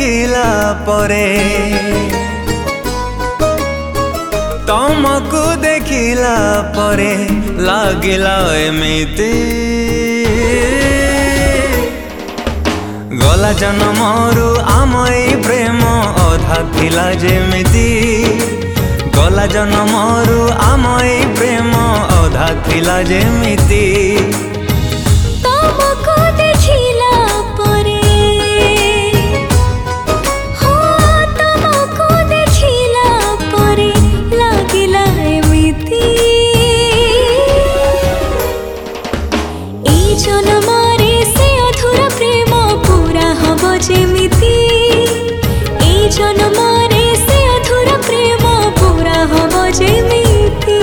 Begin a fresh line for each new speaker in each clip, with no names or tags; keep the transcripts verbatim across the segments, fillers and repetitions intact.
देखिला परे तुमको देखिला परे लागिला एमिति गला जन्मरू आम एई प्रेम अधा थिला जेमिति गला जन्मरू आम एई प्रेम अधा थिला जेमिति
तुमको देखिला परे हो तुमको देखिला परे लागिला एमिति एई जन्मरे से अधूरा प्रेम पूरा हबो जेमिति एई जन्मरे से अधूरा प्रेम पूरा हबो जेमिति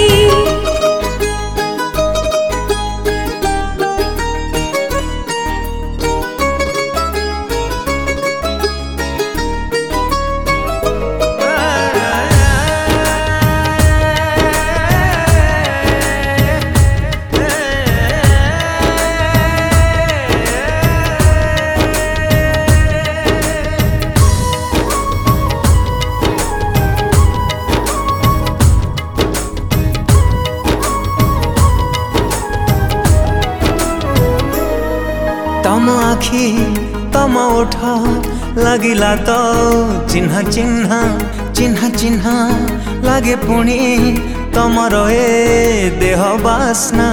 तम आखि तम ओठ लागिला तो चिन्ह चिन्ह चिन्ह चिन्ह लागे पुणी तमर ए देह बासना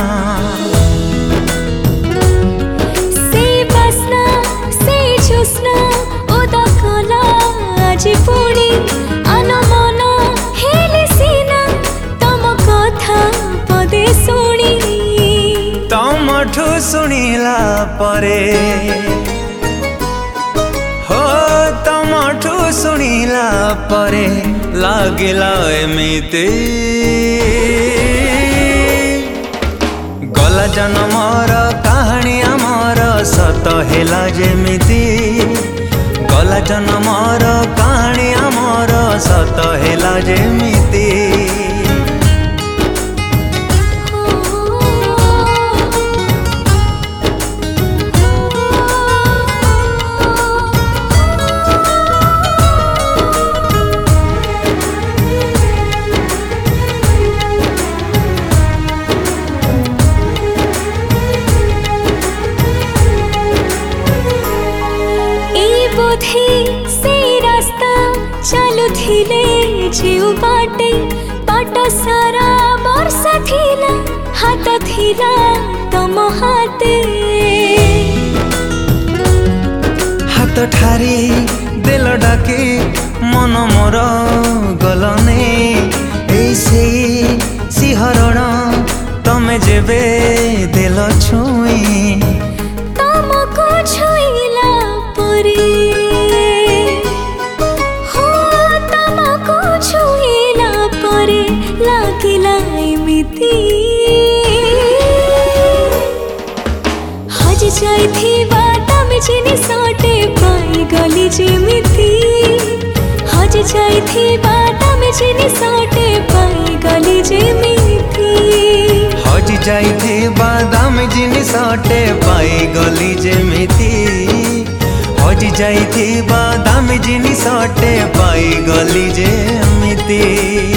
से बासना से जोस्ना उदकला आज पुणी अनमन हेले सीना तम कथा पदे सुणी
तमठु सुनिला परे हो तमठु सुनिला परे लागिला एमिति गला जन्मर कहानी आमर सत हेला जेमिति गला जन्मर कहानी आमर सत हेला जेमिति
से रास्ता चलु थिले जेउ बाटे बाट सारा वर्षा थिला हाथ थिला तम हाते
हाथ ठारी दिल डाके मन मोर गलने ऐसे सिहरण तमे जेबे दिल छुई
तमको छुईला परे लागिला एमिति हज जाइथिबा तमे जिनि सटे पाई गली जेमिति हज जाइथिबा तमे जिनि सटे पाई गली जेमिति
हज जाइथिबा तमे जिनि सटे पाई गली जेमिति हज जाइथिबा तमे जिनि सटे पाई गली जेमिति।